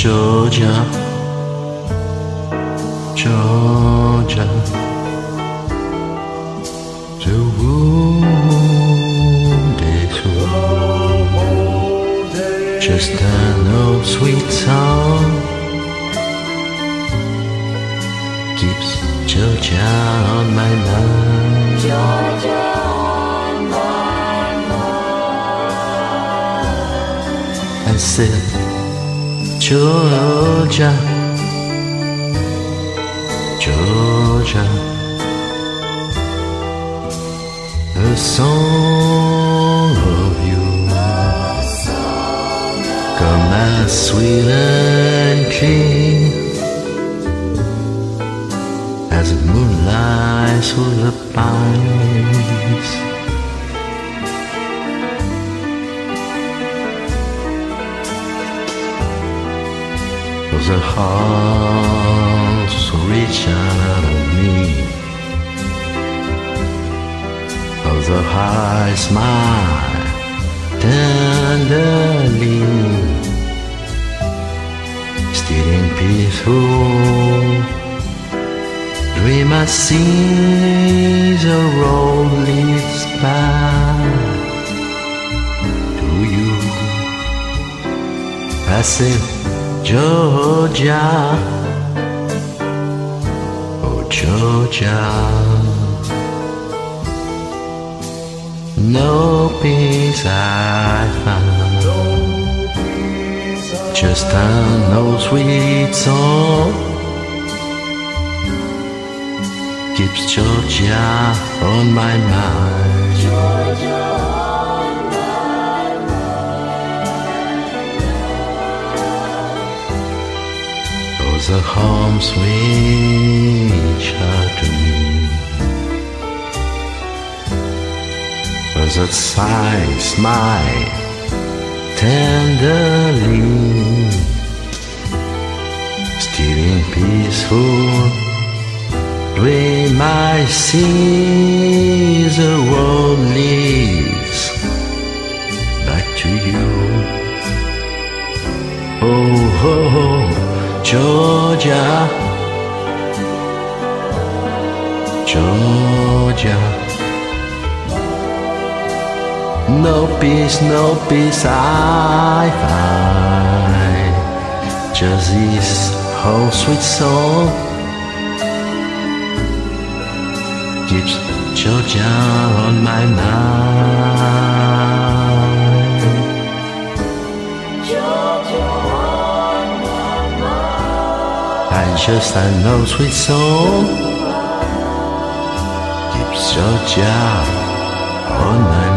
Georgia, Georgia, the wounded soul, just an old sweet song keeps Georgia on my mind. Georgia on my mind. I said, Georgia, Georgia, a song of you, come as sweet and clean as the moonlight through the pines. The heart so reach out of me, of the high smile tenderly, still in peaceful dream I see the road leads back to you. I said, Georgia, oh Georgia, no peace I found, just an old sweet song keeps Georgia on my mind. Georgia. The home sweet out to me, that sigh, smile tenderly, still in peaceful dream I see the road leads back to you. Oh, oh, oh, Georgia, Georgia, no peace I find, just this whole sweet song keeps Georgia on my mind. Georgia. Just an old sweet song keeps Georgia on my mind.